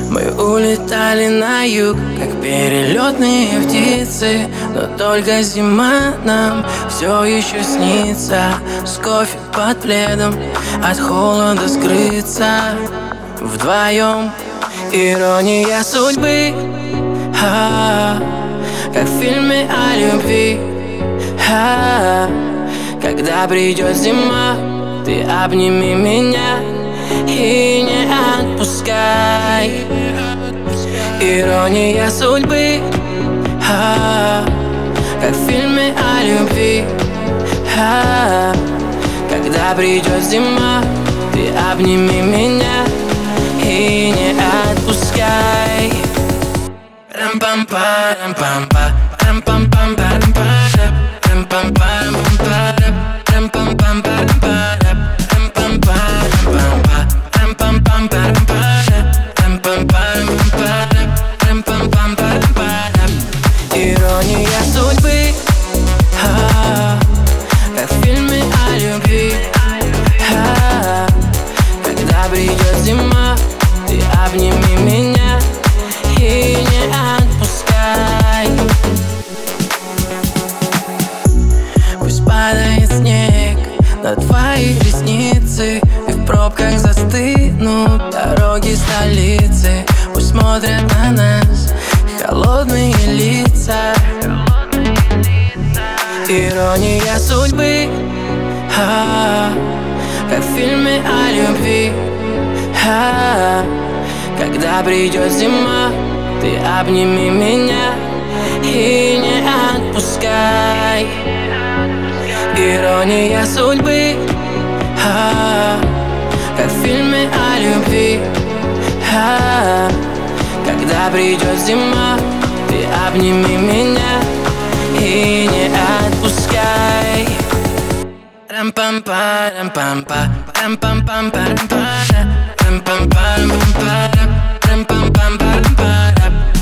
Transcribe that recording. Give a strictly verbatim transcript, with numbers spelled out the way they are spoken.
Мы улетали на юг, как перелетные птицы, но только зима нам все еще снится. С кофе под пледом, от холода скрыться вдвоем. Ирония судьбы, а, как в фильме о любви, а, когда придет зима, ты обними меня и не отпускай. Ирония судьбы, а, как в фильме о любви, а, когда придет зима, ты обними меня и не отпускай. Рам-пам-па, рам-пам-па, рам-пам-пам-па, рам-па-ра, рам-пам-па, рам-пам-па, рам-пам-пам-па, рам-па-ра, рам-пам-па, рам-пам-па, рам-пам-пам-па, рам-па-ра, рам-пам-па, рам-пам-па, рам-пам-пам-па, рам-па-ра. Ирония судьбы, а, как в фильме о любви, а, когда придет зима, ты обними меня и не отпускай. Пусть падает снег на твои ресницы, и в пробках застынут дороги столицы. Пусть смотрят на нас холодные лица. Ирония судьбы, а, как в фильме о любви, а, когда придет зима, ты обними меня и не отпускай. Ирония судьбы, а, как в фильме о любви, а, когда придет зима, ты обними меня и не отпускай. Рам-пам-па, рам-пам-па, рам-пам-пам-па, рам-па-ра, рам-пам-па, рам-пам-па, рам-пам-пам-па, рам-па-ра.